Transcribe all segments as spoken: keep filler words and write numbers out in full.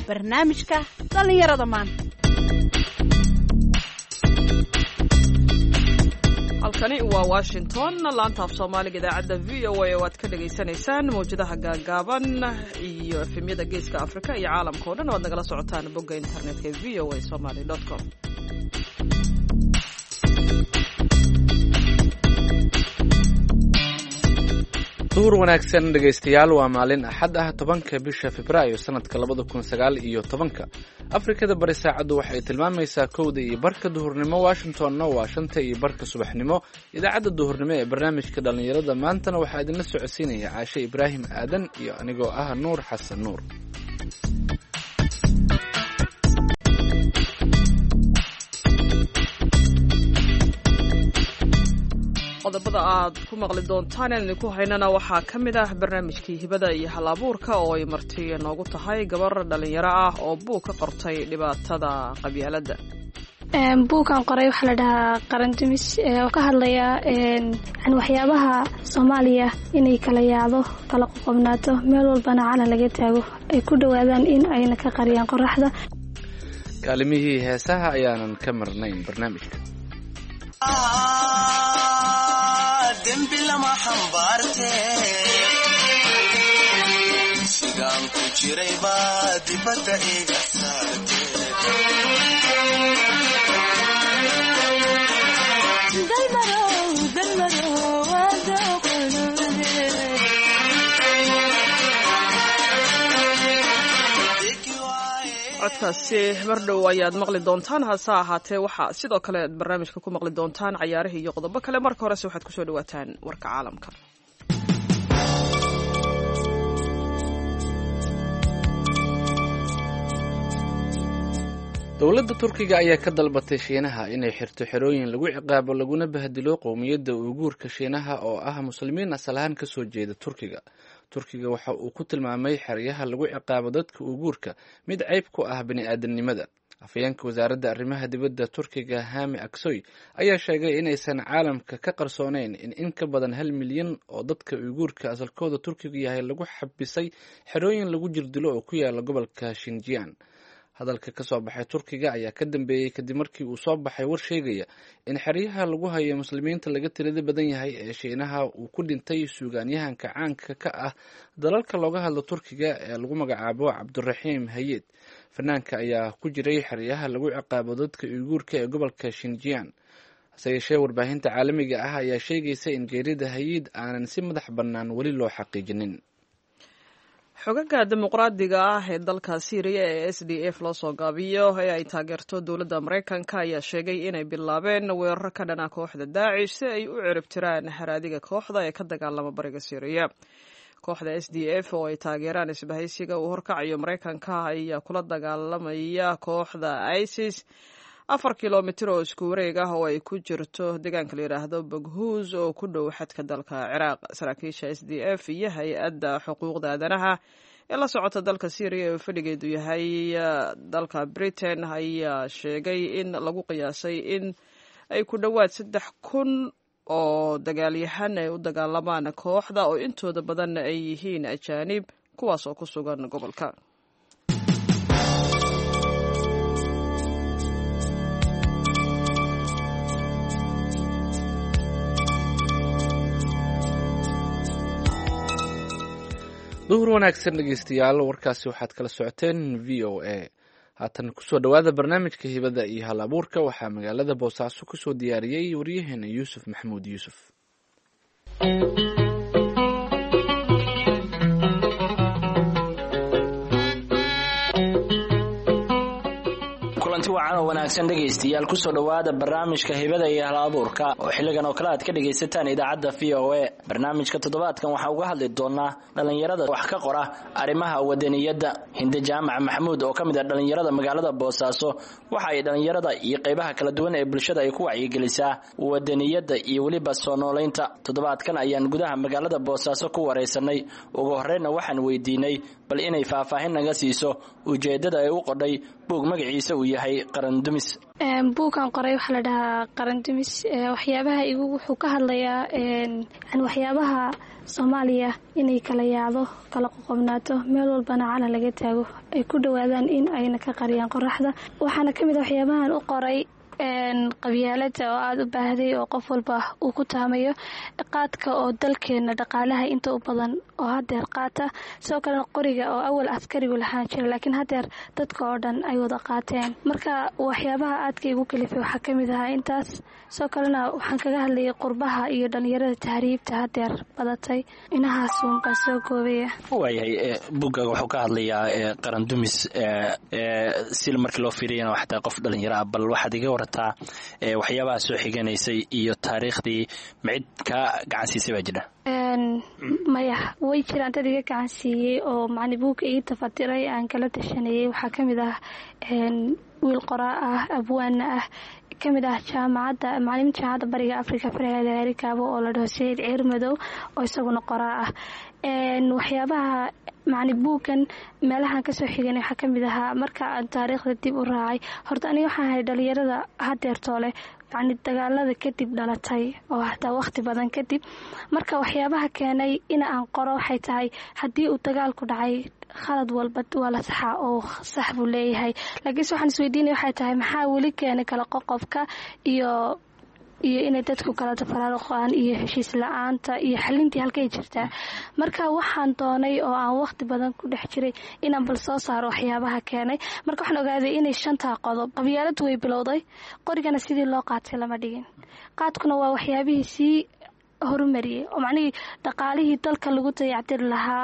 barnaamijka dhallinyarada maanta. halkani waa Washington, laanta af Soomaaliga idaacadda V O A oo aad ka dhageysanaysaan mawjadaha gaagaaban iyo efemyada geeska Afrika iyo caalamka oo dhan oo aad nagala socotaan bogga internetka v o a somali dot com. duur wanaagsan dhegaystayaal, waa maalin axad ah tobanka bisha Febraayo sanadka labada kun sagaal iyo tobanka. Afrikada bari saacadu waxay tilmaamaysaa kowda iyo barka duhurnimo, Washingtonna waa shanta iyo barka subaxnimo. Idaacadda duhurnimo ee barnaamijka dhalinyarada maantana waxaa idinla socodsiinaya Caashe Ibraahim Aadan iyo anigoo ah Nuur Xasan Nuur. qodobada aad ku maqli doontaan ee ku haynana waxaa ka mid ah barnaamijkii hibada iyo hal-abuurka oo ay marti noogu tahay gabar dhalinyaro ah oo buug ka qortay dhibaatada qabyaaladda. buugkan qoray waxaa la dhahaa qarandumis oo ka hadlaya waxyaabaha Soomaaliya inay kala yaado kala qoqobnaato meel walbana calan laga taago ay ku dhawaadaan in ayna ka qariyaan qoraxda. kaalimihii heesaha ayaanan ka marnayn barnaamijka. dembi lama xambaarte sigaan ku jiray baa dibadda iga saarte codkaasi mar dhow ayaad maqli doontaan, hase ahaatee waxaa sidoo kale aad barnaamijka ku maqli doontaan cayaarihii iyo qodobo kale. marka horese waxaad kusoo dhawaataan warka caalamka. dowladda Turkiga ayaa ka dalbatay Shiinaha inay xirto xerooyin lagu ciqaabo laguna bahdilo qowmiyadda Uyguurka Shiinaha oo ah muslimiin asal ahaan ka soo jeeda Turkiga. Turkiga waxa uu ku tilmaamay xeryaha lagu ciqaabo dadka Uyguurka mid ceyb ku ah bini'aadanimada. Afhayeenka wasaaradda arrimaha dibadda Turkiga Hami Aksoy ayaa sheegay inaysan caalamka ka qarsooneyn in in ka badan hal milyan oo dadka Uyguurka asalkooda Turkiga yahay lagu xabisay xerooyin lagu jirdilo oo ku yaala gobolka Xinjiang. hadalka ka soo baxay Turkiga ayaa ka dambeeyay kadib markii uu soo baxay war sheegaya in xeryaha lagu hayo muslimiinta laga tirada badan yahay ee Shiinaha uu ku dhintay suugaanyahanka caanka ka ah dalalka looga hadlo Turkiga ee lagu magacaabo Cabduraxiim Hayed. fanaanka ayaa ku jiray xeryaha lagu ciqaabo dadka Uyguurka ee gobolka Xinjiang. hase yeeshee warbaahinta caalamiga ah ayaa sheegaysa in geerida Hayed aanan si madax bannaan weli loo xaqiijinin. xogaga dimuqraadiga ah ee dalka Syria ee S D F loo soo gaabiyo ee ay taageerto dowladda Mareykanka ayaa sheegay inay bilaabeen weerar ka dhana kooxda Daacish si ay u ciribtiraan haraadiga kooxda ee ka dagaalama bariga Syria. kooxda S D F oo ay taageeraan isbahaysiga uu horkacayo Mareykanka ayaa kula dagaalamaya kooxda ISIS afar kilomitir oo isku wareeg ah oo ay ku jirto deegaanka la yiraahdo Baghuz oo ku dhow xadka dalka Ciraaq. saraakiisha S D F iyo hay-adda xuquuqda aadanaha ee la socota dalka Syria oo fadhigeedu yahay dalka Britain ayaa sheegay in lagu qiyaasay in ay ku dhowaad saddex kun oo dagaalyahan ay u dagaalamaan kooxda oo intooda badan ay yihiin ajaanib kuwaas oo ku sugan gobolka. duhur wanaagsan dhegaystayaal, warkaasi waxaad kala socoteen V O A. haatan kusoo dhawaada barnaamijka hibada iyo hal-abuurka. waxaa magaalada Boosaaso kusoo diyaariyey waryaheena Yuusuf Maxamuud Yuusuf. kulanti wacan oo wanaagsan dhegaystayaal, kusoo dhawaada barnaamijka hibada iyo hal-abuurka oo xilligan oo kale aad ka dhagaysataan idaacadda V O A. barnaamijka toddobaadkan waxaa uga hadli doonaa dhalinyarada wax ka qora arrimaha wadaniyadda. Hinde Jaamac Maxamuud oo ka mid ah dhalinyarada magaalada Boosaaso waxa ay dhalinyarada iyo qaybaha kala duwan ee bulshada ay ku wacyigelisaa wadaniyadda iyo weliba soo noolaynta. toddobaadkan ayaan gudaha magaalada Boosaaso ku wareysanay. ugu horreynna waxaan weydiinay bal inay faahfaahin naga siiso ujeedada ay u qodhay buug magaciisa uu yahay qarandumis. buugan qoray waxaa la dhahaa qarandumis. waxyaabaha igu wuxuu ka hadlayaa yani waxyaabaha soomaaliya inay kala yaacdo kala qoqobnaato meel walbana calan laga taago ay ku dhawaadaan in ayna ka qariyaan qoraxda. waxaana ka mid a waxyaabahan u qoray qabyaalada oo aada u baahday oo qof walba uu ku taamayo, qaadka oo dalkeena dhaqaalaha inta u badan oo hadeer qaata, sidoo kalena qoriga oo awal askarigu lahaan jira laakiin hadeer dadka oo dhan ay wada qaateen. marka waxyaabaha aadka igu kalifay waxaa ka mid ahaa intaas. sidoo kalena waxaan kaga hadlayay qurbaha iyo dhalinyarada tahriibta hadeer badatay. inahaasuun baa soo goobaya. waayahay buuggaaga wuxuu ka hadlayaa qarandumis si markii loo fiiriyana xataa qof dhalinyaro ah, bal waxaad iga warataa waxyaabaha soo xiganaysay iyo taariikhdii micid ka gacansiisay baa jira? maya way jiraan dad iga gacan siiyey oo macni buugga ii tafatiray aan kala tashanayay. waxaa ka mid ah wiil qoraa ah abwaana ah ka mid ah jaamacadda macaliminta jaamacadda bariga africa faraheeda heerikaabo oo la dhaho sayid ciir madow oo isaguna qoraa ah. waxyaabaha macni buuggan meelahaan kasoo xiganay waxaa ka mid ahaa marka aan taariikhda dib u raacay. horta aniga waxaan ahay dhalinyarada hadeertoole yani dagaalada kadib dhalatay oo hataa waqti badan kadib. marka waxyaabaha keenay in aan qoro waxay tahay haddii uu dagaalku dhacay khalad walba waa la saxaa oo sax buu leeyahay, laakiinse waxaan isweydiinaya waxay tahay maxaa weli keenay kala qoqobka iyo iyo inay dadku kala tafaraaruqaan iyo heshiis la-aanta iyo xalintii halkay jirtaa. marka waxaan doonay oo aan waqti badan ku dhex jiray inaan bal soo saaro waxyaabaha keenay. marka waxaan ogaaday inay shantaa qodob. qabyaaladu way bilowday, qorigana sidii loo qaatay lama dhigin, qaadkuna waa waxyaabihii sii horumariyey oo macnihii dhaqaalihii dalka lagu dayactiri lahaa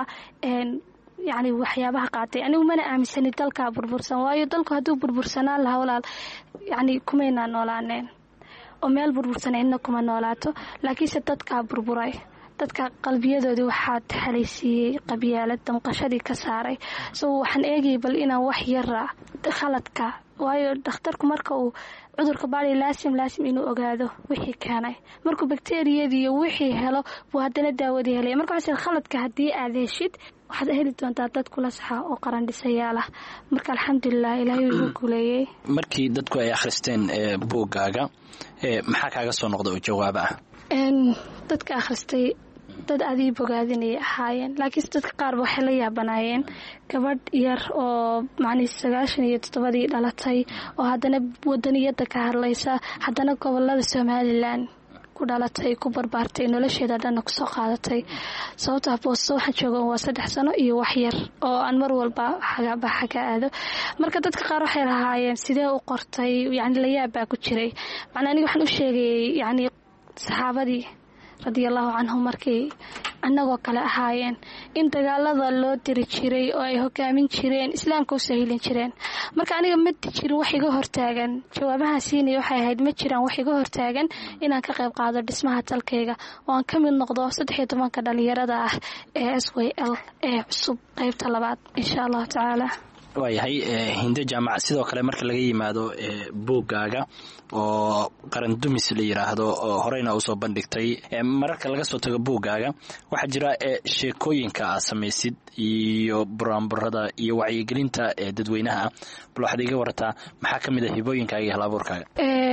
yani waxyaabaha qaatay. anigu mana aaminsani dalkaa burbursan, waayo dalku hadduu burbursanaan lahaa walaal yani kumaynaa noolaaneen oo meel burbursan cidna kuma noolaato. laakiinse dadkaa burburay, dadka qalbiyadoodii waxaa taxalaysiiyey qabyaalad, damqashadii ka saaray. so waxaan eegayay bal inaan wax yara khaladka, waayo dhakhtarku marka uu cudurka baari laasim laasim inuu ogaado wixii keenay. markuu bakteriyadii iyo wixii helo buu haddana daawadii helaya. marka waxaa khaladka haddii aad heshid waxaad heli doontaa dad kula saxa oo qaran dhisayaal ah. marka alxamdulilah ilaahay wuu guuleeyey. markii dadku ay akhristeen buuggaaga maxaa kaaga soo noqda oo jawaab ah? dadka akhristay dad adii bogaadinay ahaayeen, laakiinse dadka qaarba waxay la yaabanaayeen gabadh yar oo macnii sagaashan iyo toddobadii dhalatay oo haddana wadaniyada ka hadlaysa, haddana gobolada somalilan ku dhalatay, ku barbaartay, nolosheeda dhanna kusoo qaadatay. sababtaa boosto waxaan jooga waa saddex sano iyo wax yar oo aan mar walba xagabaxa ka aado. marka dadka qaar waxay lahaayeen sidee u qortay, yani layaab baa ku jiray. macnaa aniga waxaan u sheegayay yani saxaabadii radiallahu canhum markay annagoo kale ahaayeen in dagaalada loo diri jiray oo ay hogaamin jireen, islaamka u sahilin jireen. marka aniga ma jirin wax iga hortaagan, jawaabaha siinaya waxay ahayd ma jiraan wax iga hortaagan inaan ka qayb qaado dhismaha dalkayga oo aan ka mid noqdo saddex iyo tobanka dhalinyarada ah ee s w l ee cusub qaybta labaad insha allahu tacaala. waayahay hinde jaamac, sidoo kale marka laga yimaado buuggaaga oo qarandumis la yiraahdo oo horeyna usoo bandhigtay, mararka laga soo tago buuggaaga waxaa jira sheekooyinka aad samaysid iyo buraanburada iyo wacyigelinta dadweynaha. bal waxaad iga warataa maxaa ka mid a hibooyinkaaga iyo halabuurkaaga?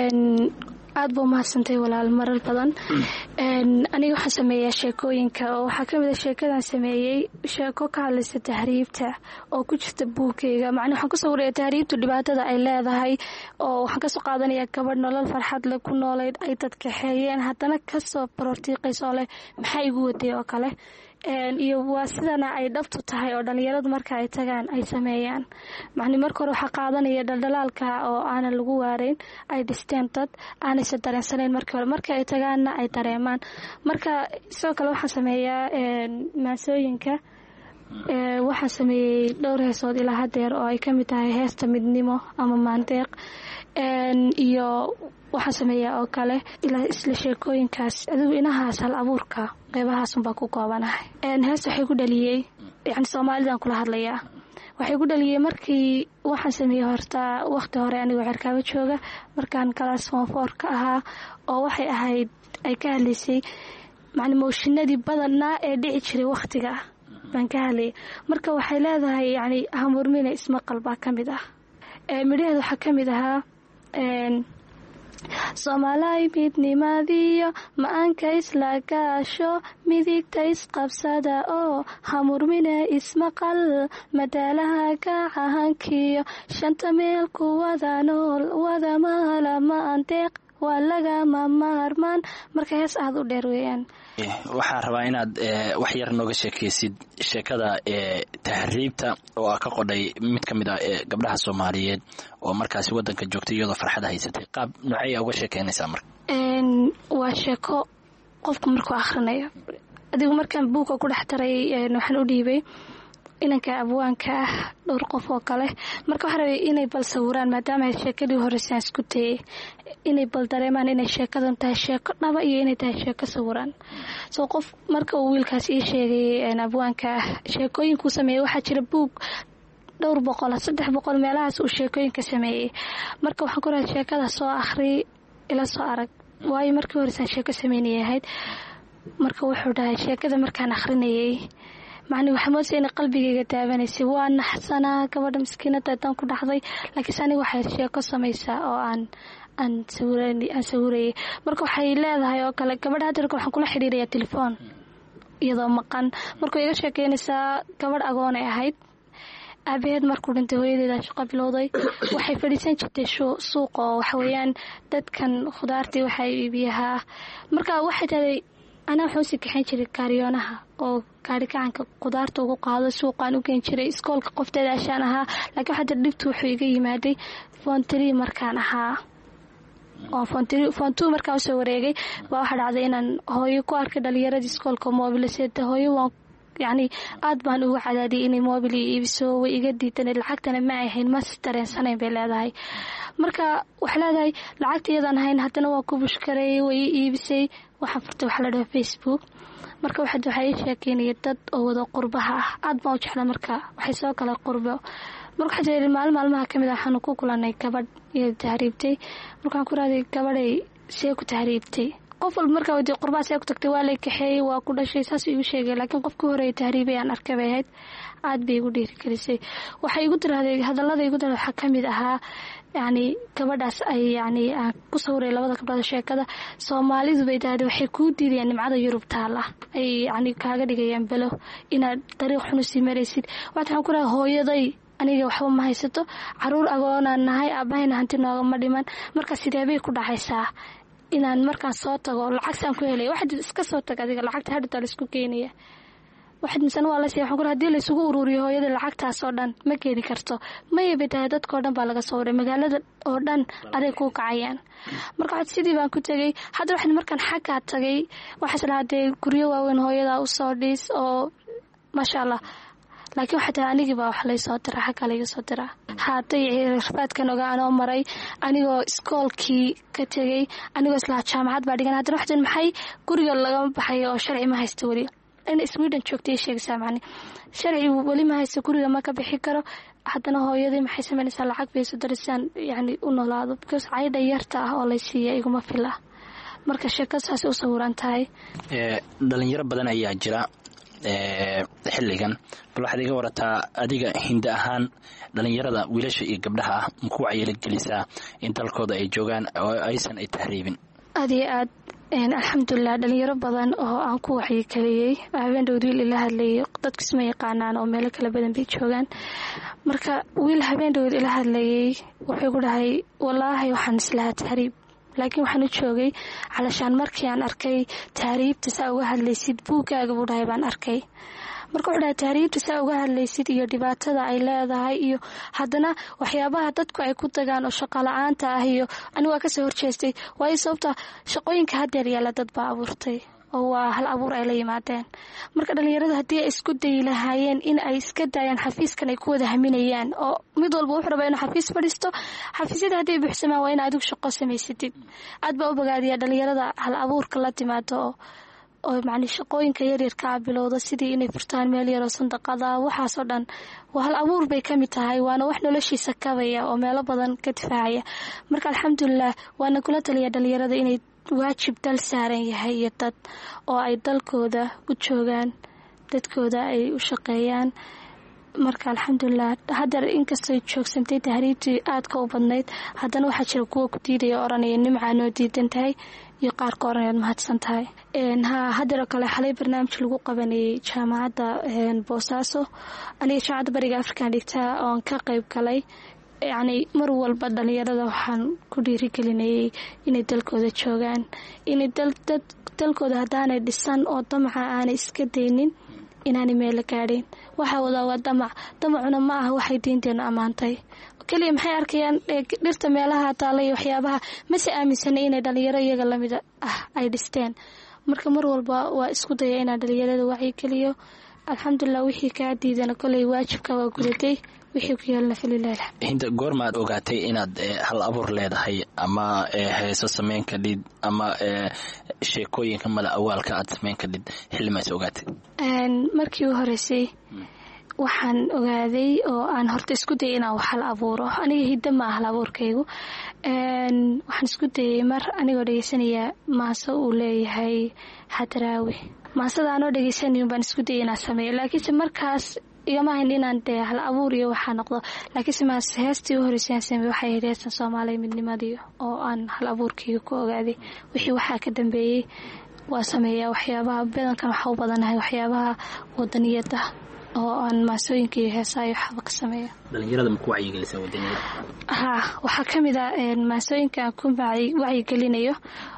aad buu mahadsantay walaal. marar badan aniga waxaan sameeyaa sheekooyinka oo waxaa ka mid a sheekadaan sameeyey sheeko ka hadlaysa tahriibta oo ku jirta buugkayga. macnaa waxaan kusoo waraya tahriibtu dhibaatada ay leedahay oo waxaan kasoo qaadanaya gabadh nolol farxad leh ku noolayd ay dadkaxeeyeen haddana kasoo baroortiiqaysoo leh maxaa igu waday oo kale. iyo waa sidana ay dhabtu tahay oo dhalinyaradu marka ay tagaan ay sameeyaan. macni marka hore waxaa qaadanaya dhaldhalaalka oo aanan lagu waarayn, ay dhisteen dad aanaysa dareensanayn markii hore, marka ay tagaanna ay dareemaan. marka sidoo kale waxaan sameeyaa maasooyinka. waxaan sameeyey dhowr heesood ilaa hadeer oo ay ka mid tahay heesta midnimo ama maandeeq. iyo waxaan sameeyaa oo kale ilaa isla sheekooyinkaas adigu inahaas hal abuurka qeybahaasunbaa ku koobanahay. heesta waxay ku dhaliyey yani soomaalidan kula hadlayaa waxay ku dhaliyey markii waxaan sameeyey horta waqti hore anigoo cerkaabo jooga markaan kalaas foonfoorka ahaa oo waxay ahayd ay ka hadlaysay macni mooshinadii badanaa ee dhici jiray waqtiga baan ka hadlayay. marka waxay leedahay yani hamurmina ismaqal baa ka mid ah. midhaheeda waxaa ka mid ahaa soomaalay midnimadiyo ma-aanka isla gaasho midigta isqabsada oo hamurmina ismaqal madaalaha gacahankiyo shanta meel ku wada nool wada maala ma andeeq waa lagama maarmaan. marka hees aada u dheer weeyaan. waxaan rabaa inaad wax yar nooga sheekaysid sheekada tahriibta oo ah ka qodhay mid ka mid ah gabdhaha Soomaaliyeed oo markaasi wadanka joogtay iyadoo farxad haysatay. qaab noocay uga sheekeynaysaa marka? een waa sheeko qofku markuu akhrinayo. adigu markaan buuga ku dhex taray waxaan u dhiibay inanka abwaanka ah dhowr qof oo kale. marka waxaan rabay inay bal sawiraan maadaama ay sheekadii horeysan isku tayay inay bal dareemaan inay sheekadan tahay sheeko dhaba iyo inay tahay sheeko sawiraan. soo qof marka uu wiilkaas ii sheegay abwaanka ah sheekooyinku sameeyay waxaa jira buug dhowr boqol saddex boqol meelahaas uu sheekooyinka sameeyay. marka waxaan ku raad sheekada soo akhri ila soo arag waayo markii horeysan sheeko sameynayay ahayd. marka wuxuu dhahay sheekada markaan akhrinayay macni waxa moodayay in qalbigayga taabanaysay waa naxsanaa gabadha miskiinada tan ku dhaxday laakiin aniga waxay sheeko samaysaa oo aan aan sawirani aan sawirayay. marka waxay leedahay oo kale gabadha hadda waxaan kula xiriirayaa telefoon iyadoo maqan. markuu iga sheekeynaysaa gabadh agoon ay ahayd aabaheed markuu dhintay hooyadeeda shaqo bilowday waxay fadhiisan jirtay suuqa oo waxa weeyaan dadkan khudaartii waxay iibiyahaa. marka waxay tahay anaa waxaan usii kaxayn jiray kaariyoonaha oo gaari gacanka khudaarta ugu qaado suuqaan u geen jiray. iskoolka qofteeda ashaan ahaa laakiin waxaa jira dhibtu wuxuu iga yimaaday fontri markaan ahaa oo fontri fontu markaan usoo wareegay baa waxaa dhacday inaan hooyo ku arkay dhalinyaradii iskoolka moobilaseeda. hooyo waan yacni aad baan uga cadaadiyay inay moobil ii iibiso way iga diidan lacagtana ma ahayn ma si dareensanayn bay leedahay. marka waxay leedahay lacagta iyadaan ahayn haddana waa ku bushkareeyay way ii iibisay. waxaan furtay waxaa la dhahaa Facebook. marka waxaad waxay ii sheekeynaya dad oo wada qurbaha ah aad baan u jecla. marka waxay soo kala qurbo. marka waxaa jira maalin maalmaha ka mid ah waxaanu ku kulanay gabadh iyo tahriibtay. markaan ku raaday gabadhay see ku tahriibtay qof walba markaa wadii qurbaha see ku tagtay waa lay kaxeeyey waa ku dhashay saas igu sheegay. laakiin qofkii horeeyay tahriibay aan arkay bay ahayd aad bay igu dhiirigelisay. waxay igu tiraahday hadallada igu tiraahday waxaa ka mid ahaa yani gabadhaas ay yani aan ku sawiray labada gabdhood sheekada Soomaalidu bay tahay waxay ku diidayaan nimcada Yurub taala ay yani kaaga dhigayaan balo inaad dariiq xun u sii maraysid. waxaan ku raaday hooyaday aniga waxba ma haysato caruur agoonaan nahay aabahayna hanti nooga ma dhiman. marka sidee bay ku dhaxaysaa inaan markaan soo tago lacagtaan ku helay waxaad iska soo tag adiga lacagta hadda la isku keenaya waxaad misan waa la sii waxaan ku raadii la isugu ururiyo hooyada lacagtaas oo dhan ma keeni karto ma yeebay dadka oo dhan baa laga soo waray magaalada oo dhan aday ku kacayaan. marka waxaad sidii baan ku tagay hadda waxaan markaan xagga tagay waxa salaadee guriyo waaweyn hooyada u soo dhis oo masha Allah. laakiin waxa taa anigi baa wax la soo diray xagga la soo diray haatay rafaadkan ogaan oo maray anigoo iskoolkii ka tagay anigoo isla jaamacad baa dhigan hadda waxaan maxay guriga laga baxay oo sharci ma haysto wali in Sweden joogtay sheegaysaa macni sharci wali ma haysto guriga ma ka bixi karo. haddana hooyadii maxay sameynaysaa lacag bay soo dirisaan yani u noolaado because ayda yarta ah oo la siiyay iguma fila. marka sheekadaas u sawiran tahay ee dhalinyaro badan ayaa jira ee xilligan bal waxaad iga warataa adiga hinda ahaan dhalinyarada wiilasha iyo gabdhaha ah ku wacyigelin gelisaa in dalkooda ay joogaan oo aysan ay tahriibin? aad iyo aad alxamdulilah dhalinyaro badan oo aan ku wacyigeliyey habeen-dhowd wiil ila hadlayay dadka isma yaqaanaan oo meelo kala badan bay joogaan. marka wiil habeen-dhowd ila hadlayay wuxuu ku dhahay wallaahi waxaan islahaa tahriib laakiin waxaan u joogay calashaan markii aan arkay tahriibta saa uga hadlaysid buugaaga buu dhahay baan arkay. marka wuxuu dhahay tahriibta saa uga hadlaysid iyo dhibaatada ay leedahay iyo haddana waxyaabaha dadku ay ku tagaan oo shaqo la'aanta ah iyo anigu waa ka soo horjeestay waayo sababta shaqooyinka haddeer yaala dad baa abuurtay oo waa hal abuur ay la yimaadeen. marka dhalinyarada haddii ay isku dayi lahaayeen in ay iska daayaan xafiiskan ay ku wada haminayaan oo mid walba wuxuu rabaa inuu xafiis fadhiisto xafiisyada hadday buuxsamaan waa in adigu shaqo samaysatid. aad baa u bogaadiya dhalinyarada hal abuurka la timaado oo oo macni shaqooyinka yaryarka ah bilowda sidii inay furtaan meel yar oo sandaqada waxaasoo dhan waa hal abuur bay ka mid tahay waana wax noloshiisa kabaya oo meelo badan ka difaacaya. marka alxamdulilah waana kula taliya dhalinyarada inay waajib dal saaran yahay iyo dad oo ay dalkooda u joogaan dadkooda ay u shaqeeyaan. marka alxamdulilah haddar inkastay joogsantay tahriibtii aadka u badnayd haddana waxaa jira kuwa ku diidaya oranaya nimcaa noo diidan tahay iyo qaarka oranayaad mahadsan tahay. ha haddaro kale xalay barnaamij lagu qabanayay jaamacadda boosaaso aniga jaamacadda bariga afrikan dhigtaa oon ka qayb galay. yacni mar walba dhalinyarada waxaan ku dhiirigelinayay inay dalkooda joogaan, inay dalkooda haddaanay dhisan oo damaca aanay iska daynin inaanay meelo gaadhayn. waxaa wadaa waa damac, damacuna ma aha waxay diinteenu ammaantay keliya. maxay arkayaan dhirta meelaha taala iyo waxyaabaha, mase aaminsanay inay dhalinyaro iyaga lamid ah ay dhisteen. marka mar walba waa isku daya inaan dhalinyarada wacyigeliyo. alxamdulilah wixii kaa diidana koley waajibka waa gudatay, wixii ku yeelna falilah alxamd. Hinda goormaad ogaatay inaad hal abuur leedahay ama heeso sameyn kadhid ama sheekooyinka mala awaalka aad sameyn kadhid, xillimaas ogaatay? markii u horeysay waxaan ogaaday oo aan horta isku dayay inaan wax hal abuuro. aniga hidda ma ah hal abuurkaygu. waxaan isku dayay mar anigoo dhegeysanaya maaso uu leeyahay Hadraawi. maasada anoo dhegeysanayn baan isku dayay inaan sameeyo, laakiinse markaas igama hayn inaan dee hal abuur iyo waxaa noqdo. laakiinse maas heestii u horeysay aan sameeyey waxay ahayd heestan Soomaaliya midnimadii oo aan hal abuurkayga ku ogaaday. wixii waxaa ka dambeeyey waa sameeyaa waxyaabaha badankan waxaa u badanahay waxyaabaha wadaniyada oo aan maasooyinka iyo heesaha iyo waxba ka sameeya. dhalinyarada ma ku wacyigelisa wadaniyada? ha waxaa ka mid ah maasooyinka aan ku wacyigelinayo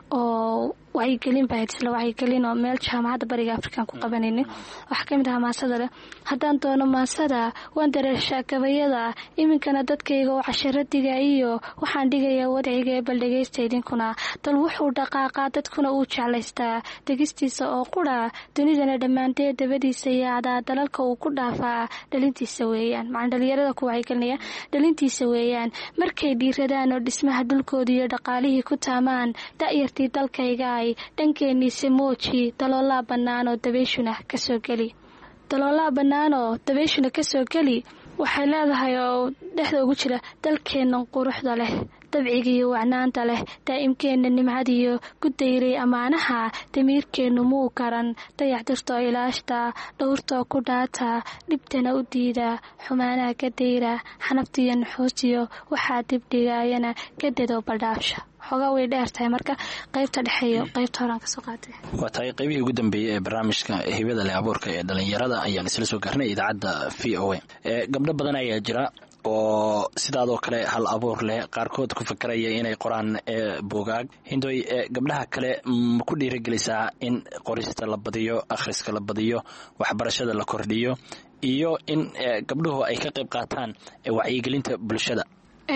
oo wacyigelin baa isla wacyigelin oo meel jaamacadda bariga afrikan ku qabanayna. waxaa ka mid ah maasada leh haddaan doono maasada waan dareeshaa gabayada iminkana dadkayga oo casharo digaayiyo waxaan dhigayaa wadciga bal dhegaysta idinkuna. dal wuxuu dhaqaaqaa dadkuna uu jeclaystaa degistiisa oo qura dunidana dhammaanteed dabadiisa yaacdaa dalalka uu ku dhaafaa dhalintiisa weeyaan. macaan dhalinyarada ku wacyigelinaya dhalintiisa weeyaan. markay dhiiradaan oo dhismaha dhulkooda iyo dhaqaalihii ku taamaan da'yartii dalkayga dhankeeniise mooji daloolaa bannaanoo dabayshuna kasoo geli. daloolaa bannaanoo dabayshuna kasoo geli waxay leedahay oo dhexda ugu jira dalkeennan quruxda leh, dabcigiiyo wacnaanta leh, daa'imkeenna nimcadiyo gudayray ammaanaha, damiirkeennu muu karan dayacdirtoo ilaashta, dhowrtoo ku dhaata, dhibtana u diida, xumaanaha ka dayra, xanabtiyo nuxuusiyo waxaa dibdhigaayana kadadoo baldhaabsha. xoogaa way dheer tahay marka qaybta dhexeeyo qaybta horaan ka soo qaatay. waa tahay qaybihii ugu dambeeyey ee barnaamijka hibada leh abuurka ee dhalinyarada ayaan isla soo gaarnay idaacadda v o a. gabdho badan ayaa jira oo sidaadoo kale hal abuur leh, qaarkood ku fakaraya inay qoraan buugaag. hindoy gabdhaha kale ma ku dhiirigelisaa in qorista la badiyo, akhriska la badiyo, waxbarashada la kordhiyo iyo in gabdhuhu ay ka qayb qaataan wacyigelinta bulshada?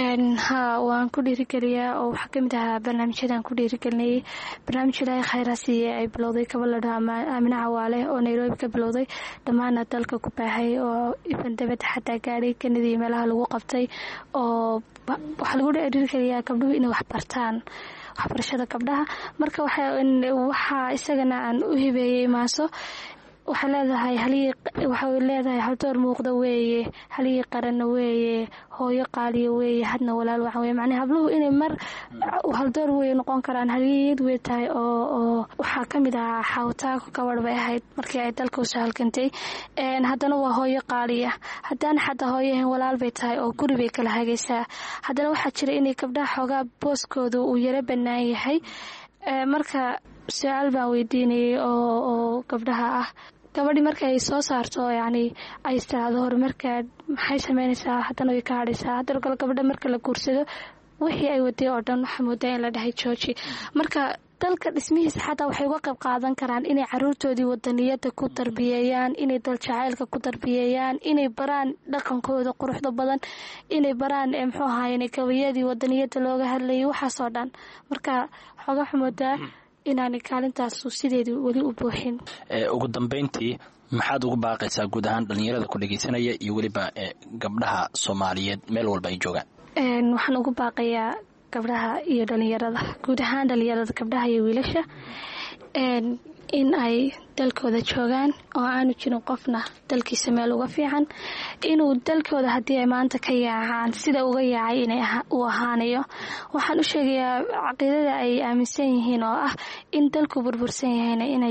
ha waan ku dhiirigeliyaa oo waxaa kamid ahaa barnaamijyadaan ku dhiirigelinayay. barnaamij ilaahay khayraasiiye ay bilowday kabaladha aamina cawaale oo nairobi ka bilowday, dhammaana dalka ku baahay oo ifan dabadda xataa gaadhay kanadii meelaha lagu qabtay. oo waxaa lagu dhiirigeliyaa gabdhuhu inay wax bartaan, waxbarashada gabdhaha. marka waxaa isagana aan u hibeeyey maaso waxay leedahay halii waxay leedahay haldoor muuqda weeye, halii qaranna weeye, hooyo qaaliyo weeye, hadna walaal wacan weeye. macnaha habluhu inay mar haldoor weeye noqon karaan, haliyad wey tahay. oo oo waxaa ka mid ahaa xawtaako gabadh bay ahayd markii ay dalka usoo halgantay. haddana waa hooyo qaaliya, haddana xataa hooyahan walaal bay tahay oo guri bay kala hagaysaa. haddana waxaa jira inay gabdhaha xoogaa booskooda uu yaro bannaan yahay. marka su-aal baan weydiinayay oo oo gabdhaha ah, gabadhi marka ay soo saarto yacni ay istiraado horumarka maxay sameynaysaa, haddana way ka hadhaysaa. haddana kale gabadha marka la guursado wixii ay waday oo dhan waxaa moodaa in la dhahay jooji. marka dalka dhismihiisa xataa waxay uga qayb qaadan karaan inay caruurtoodii wadaniyada ku tarbiyeeyaan, inay dal jacaylka ku tarbiyeeyaan, inay baraan dhaqankooda quruxda badan, inay baraan muxuu ahaayeen gabayadii wadaniyada looga hadlayay, waxaasoo dhan. marka xooga xumoodaa inaanay kaalintaasu sideedii weli u buuxin. ugu dambeyntii maxaad ugu baaqaysaa guud ahaan dhalinyarada ku dhegeysanaya iyo weliba gabdhaha Soomaaliyeed meel walba ay joogaan? waxaan ugu baaqayaa gabdhaha iyo dhalinyarada guud ahaan dhalinyarada gabdhaha iyo wiilasha in ay dalkooda joogaan oo aanu jirin qofna dalkiisa meel uga fiican, inuu dalkooda haddii ay maanta ka yaacaan sida uga yaacay inay u ahaanayo. waxaan u sheegayaa caqiidada ay aaminsan yihiin oo ah in dalku burbursan yahayna inay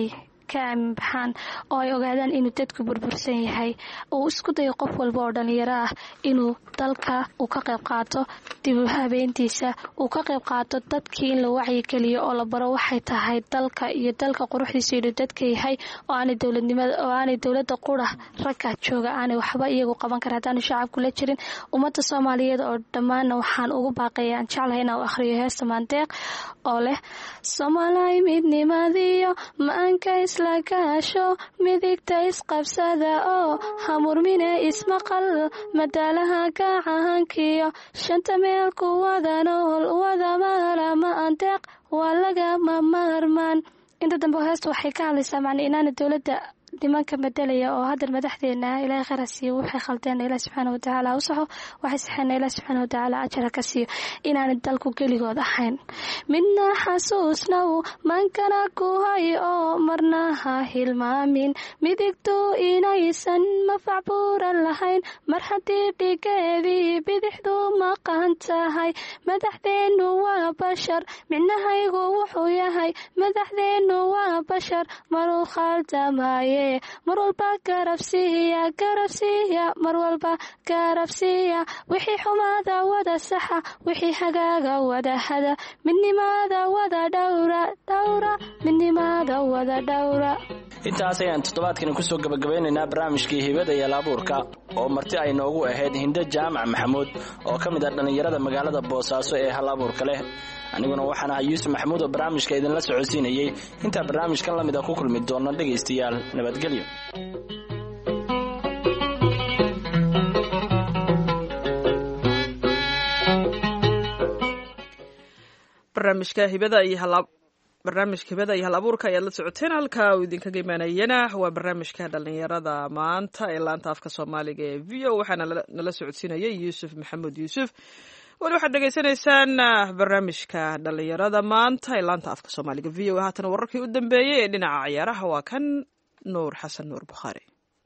ka aamin baxaan oo ay ogaadaan inuu dadku burbursan yahay uu isku dayo qof walba oo dhalinyaro ah inuu dalka uu ka qayb qaato dib u habeentiisa uu ka qayb qaato dadkii in la wacyigeliyo oo la baro waxay tahay dalka iyo dalka quruxdiisa inuu dadka yahay oo aanay dowladnimada oo aanay dowladda qura ragga jooga aanay waxba iyagu qaban kara haddaanu shacabku la jirin ummadda soomaaliyeed oo dhammaanna waxaan ugu baaqaya aan jeclahay inaan u akhriyo heesta maandeeq oo leh Soomaaliya midnimadiyo maanka isla gaasho midigta isqabsada oo hamurmine ismaqal madaalaha gacahankiyo shanta meel ku wada nool wada maala maandeeq waa lagama maarmaan inta dambe heesta waxay ka hadlaysaa macna inaana dowladda nimanka madelaya oo hadda madaxdeena ilaahay kharasiyo waxay khaldeen ilaahay subxaanahu wa tacaala u saxo waxay saxeen ilaahay subxaanahu wa tacaala ajra ka siiyo inaan dalku geligood ahayn midna xasuusnaw mankana ku hay oo marna ha hilmaamin midigtu inaysan mafacbuuran lahayn mar haddii dhigeedii bidixdu maqan tahay madaxdeenu waa bashar micnahaygu wuxuu yahay madaxdeenu waa bashar maruu khaldamaye mar walba garabsiiya garabsiiya mar walba garabsiiya wixii xumaada wada saxa wixii hagaaga wada hada midnimada wada dhowra dhowra midnimada wada dhowra intaas ayaan toddobaadkan kusoo gabagabeynaynaa barnaamijkii hibada iyo halabuurka oo marti ay noogu ahayd Hindo Jaamac Maxamuud oo ka mid ah dhalinyarada magaalada Boosaaso ee halabuurka leh aniguna waxaan ahay Yuusuf Maxamuud oo barnaamijka idin la socodsiinayay inta barnaamijkan la mid ah ku kulmi doona dhageystayaal nabadgelyo barnaamijka hibada iyo halaab barnaamijka hibada iyo halabuurka ayaad la socoteen halka uu idinkaga imaanayana waa barnaamijka dhalinyarada maanta ee laanta afka Soomaaliga ee V O waxaana nala socodsiinayay Yuusuf Maxamuud Yuusuf wali waxaad dhegaysanaysaan barnaamijka dhalinyarada maanta ee laanta afka Soomaaliga V O haatan wararkii u dambeeyay ee dhinaca ciyaaraha waa kan Nuur Xasan Nuur Bukhari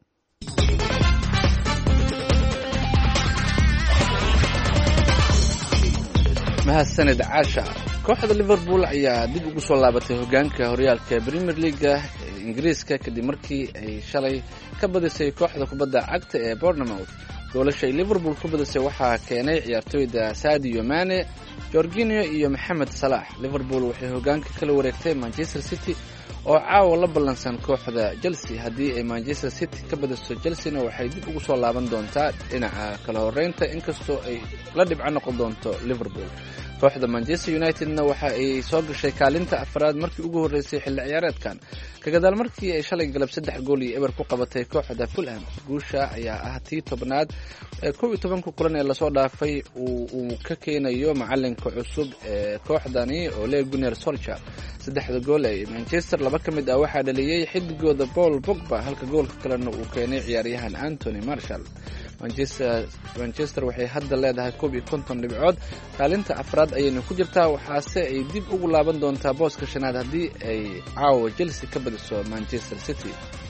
mahadsanid Caasha kooxda Liverpool ayaa dib ugu soo laabatay hogaanka horyaalka Premier League ee Ingiriiska kadib markii ay shalay ka badisay kooxda kubadda cagta ee Bournemouth goolasha ay Liverpool ku badisay waxaa keenay ciyaartoyda Sadio Mane, Jorginho iyo Mohamed Salah. Liverpool waxay hogaanka kala wareegtay Manchester City oo caawa la ballansan kooxda Chelsea. Haddii ay Manchester City ka badiso Chelsea-na waxay dib ugu soo laaban doontaa dhinaca kala horeynta inkastoo ay la dhibco noqon doonto Liverpool. kooxda Manchester United-na waxa ay soo gashay kaalinta afraad markii ugu horeysay xilli ciyaareedkan ka gadaal markii ay shalay galab saddex gool iyo eber ku qabatay kooxda Fulham. guusha ayaa ah tii tobnaad ee kow iyo toban kulan ee lasoo dhaafay uu uu ka keenayo macalinka cusub ee kooxdani Ole Gunnar Solskjaer. saddexda gool ee Manchester laba ka mid ah waxaa dhaliyay xidigooda Paul Pogba halka goolka kalena uu keenay ciyaaryahan Anthony Martial. Manchester Manchester waxay hadda leedahay koob iyo konton dhibcood kaalinta afraad ayayna ku jirtaa waxaase ay dib ugu laaban doontaa booska shanaad haddii ay caawa Chelsea ka badiso Manchester City.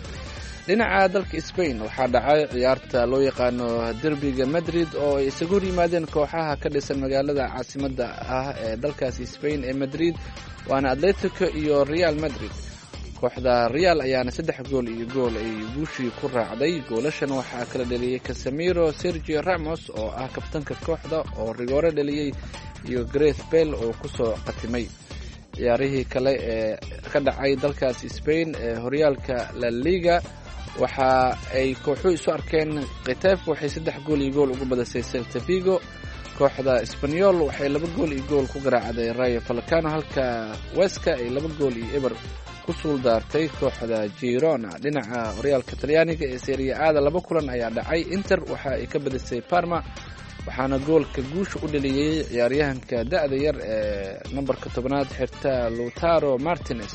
dhinaca dalka Spain waxaa dhacay ciyaarta loo yaqaano derbiga Madrid oo ay isagu yimaadeen kooxaha ka dhisan magaalada caasimadda ah ee dalkaasi Spain ee Madrid waana Atletico iyo Real Madrid. kooxda Real ayaana saddex gool iyo gool ay guushii ku raacday. goolashan waxaa kala dhaliyay Casemiro, Sergio Ramos oo ah kabtanka kooxda oo rigoore dhaliyay iyo Gareth Bale oo ku soo qatimay. ciyaarihii kale ee ka dhacay dalkaas Spain ee horyaalka La Liga waxa ay kooxuhu isu arkeen. Getafe waxay saddex gool iyo gool ugu badisay Celta Vigo. kooxda Espanyol waxay laba gool iyo gool ku garaacday Rayo Vallecano halka Huesca ay laba gool iyo eber ku suuldaartay kooxda Girona. dhinaca horyaalka Talyaaniga ee Serie A laba kulan ayaa dhacay. Inter waxa ay ka badisay Parma waxaana goolka guusha u dhaliyay ciyaaryahanka da'da yar ee numberka tobnaad xirta Lautaro Martinez.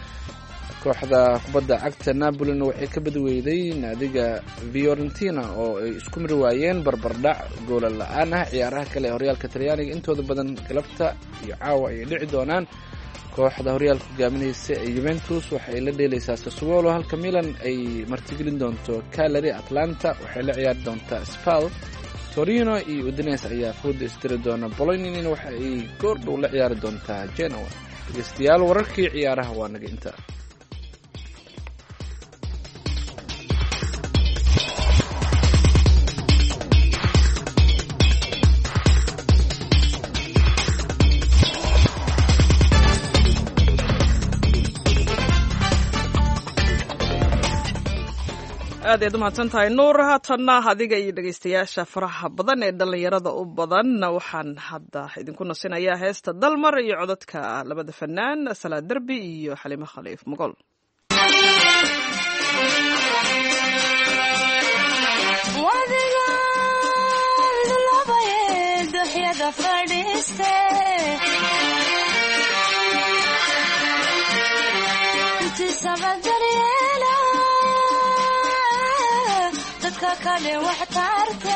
kooxda kubadda cagta Napoli waxay ka badweyday naadiga Fiorentina oo ay isku mari waayeen barbardhac gool la'aan ah. ciyaaraha kale ee horyaalka Talyaaniga intooda badan galabta iyo caawa ay dhici doonaan. kooxda horyaalka hogaaminaysa ee Juventus waxay la dheelaysaa Sassuolo halka Milan ay martigelin doonto Cagliari. Atlanta waxay la ciyaari doontaa Spal. Torino iyo Udinese ayaa fooda istiri doona. Bologna waxa ay goor dhow la ciyaari doontaa Genoa. dhageystayaal wararkii ciyaaraha waa naga inta aad ayaad umahadsan tahay nuur. haatanna adiga iyo dhegaystayaasha faraha badan ee dhallinyarada u badan waxaan hadda idinku nasinayaa heesta dalmar iyo codadka labada fanaan salaad derbi iyo xalimo khaliif mogol. kale wax taarte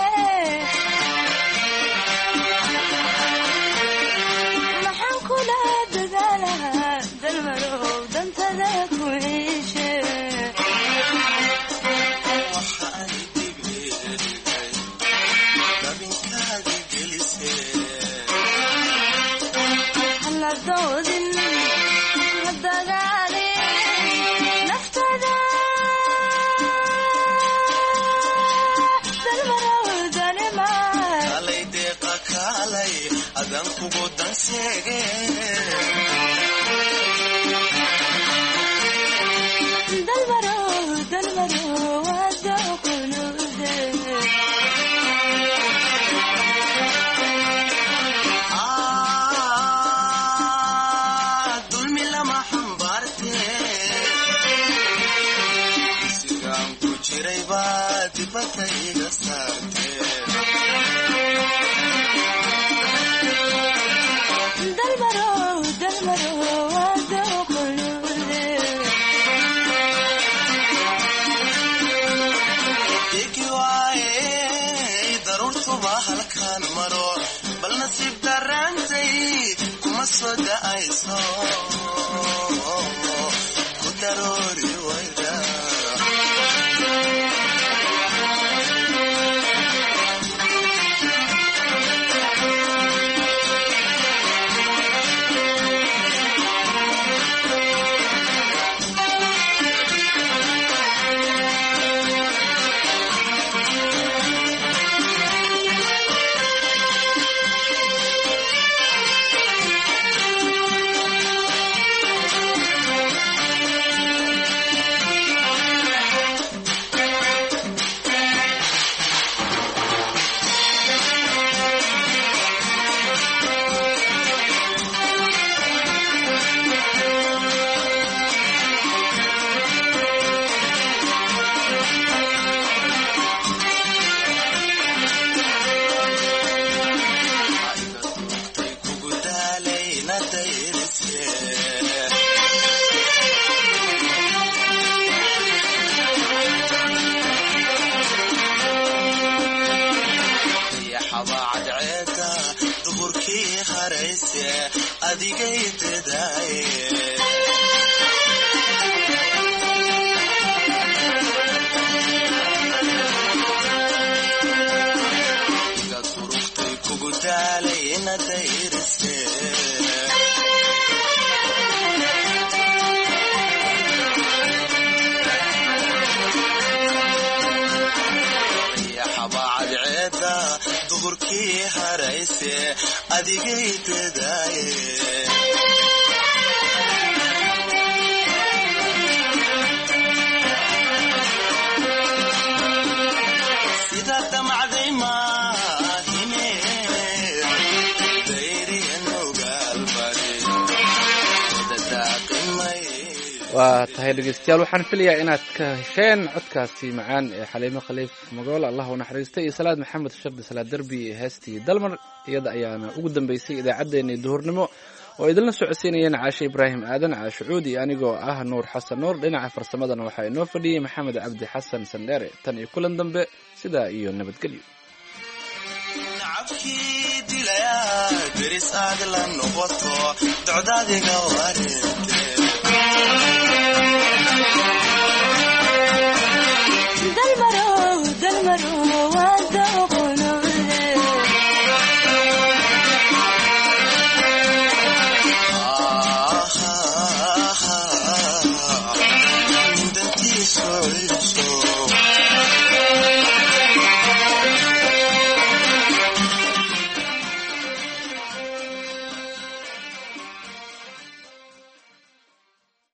maxaan kula dadaalaha dalmarow dantada ku iishe waxaan digreeday dabinkaadi gelise hala doodin hadagaali naftada adan kugu danseege dalmaro dalmaro wada qulude ah dulmi lama xambaarte sigaan ku jiray baa dibadda iga saarte halkan maro bal nasiib darantay kuma soo da'ayso ku daroori wayda adigay dadaaye iga durugtay kugu daalay ina dayrise yaxabacad ceeda duhurkii harayse adigay dadaaye sida damacday maahine dayriyan ogaalbari dadaqimay. waa tahay dhegeystayaal waxaan filayaa inaad ka hesheen codkaasi macaan ee xaliimo khaliif magool allah u naxariistay iyo salaad maxamed shardi salaad derbi ee heestii dalmar. iyada ayaana ugu dambeysay idaacaddeenii duhurnimo oo idinla socodsiinayeen caashe ibraahim aadan caashe cuud iyo anigoo ah nuur xasan nuur. dhinaca farsamadana waxaa inoo fadhiyey maxamed cabdi xasan sandheere. tan iyo kulan dambe sidaa iyo nabadgelyo. nacabkii dilaya deris aad la noqoto docdaadiga wareegtay